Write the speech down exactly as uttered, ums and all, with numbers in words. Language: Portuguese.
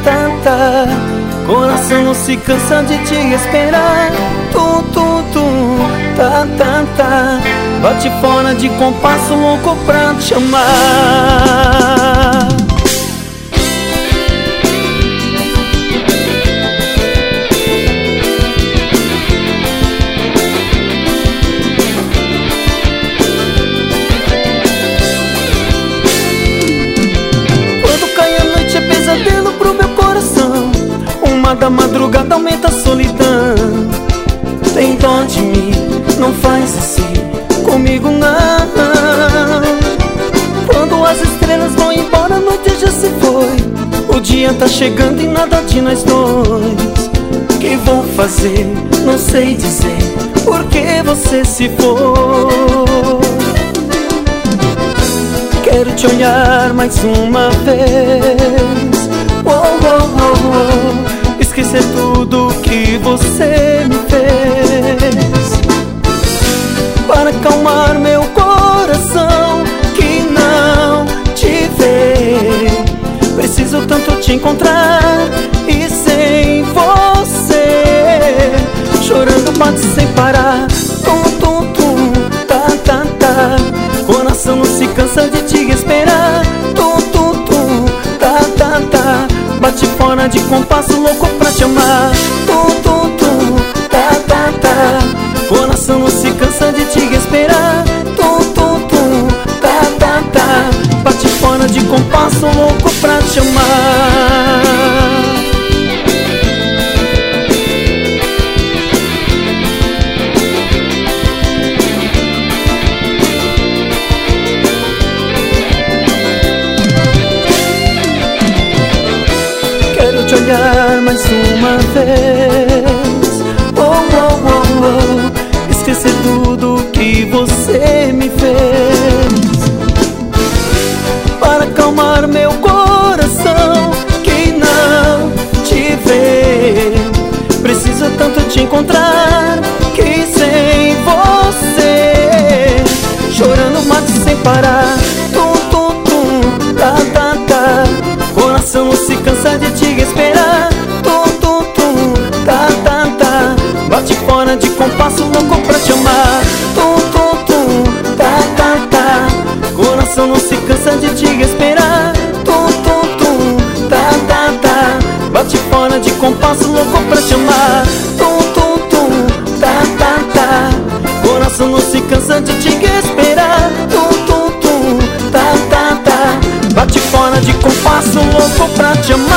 tá, tá. Coração não se cansa de te esperar. Tu, tu, tu, tá, tá, tá. Bate fora de compasso, louco pra te amar. Pesadelo pro meu coração, uma da madrugada aumenta a solidão. Tem dó de mim, não faz assim comigo não. Quando as estrelas vão embora, a noite já se foi. O dia tá chegando e nada de nós dois. O que vou fazer? Não sei dizer por que você se foi. Quero te olhar mais uma vez. Oh, oh, oh, oh. Esquecer tudo que você me fez, para acalmar meu coração que não te vê. Preciso tanto te encontrar e sem você, chorando bate sem parar. Tum, tum, tum, tá, tá, tá. Coração não se cansa de te esperar. Tum, tum, tum, tá, tá, tá. Bate fora de compasso, louco pra te amar. Tum, tum, tum, tá, tá, tá. Coração não se cansa de te esperar. Tum, tum, tum, tá, tá, tá. Bate fora de compasso, louco pra te amar. Te olhar mais uma vez. Oh, oh, oh, oh. Esquecer tudo que você me fez, para acalmar meu coração que não te vê. Preciso tanto te encontrar que sem você, chorando mate sem parar. Tum, tum, tum, tá, tá, tá. Coração não se cansa de te esperar. Tum, tum, tum, tá, tá, tá. Bate fora de compasso, louco pra te amar. Tum, tum, tum, tá, tá, tá. Coração não se cansa de te esperar. Tum, tum, tum, tá, tá, tá. Bate fora de compasso, louco pra te amar. Tum, tum, tum, tá, tá, tá. Coração não se cansa de te esperar. Tum, tum, tum, tá, tá, tá. Bate fora de compasso, louco pra te amar.